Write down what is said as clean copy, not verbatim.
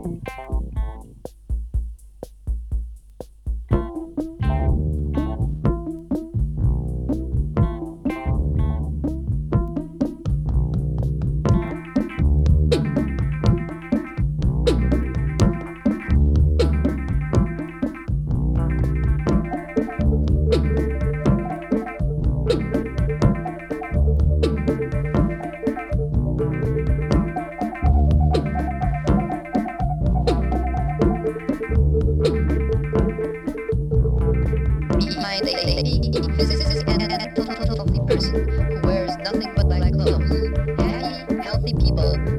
Behind a physically and totally person who wears nothing but black clothes. Happy, healthy people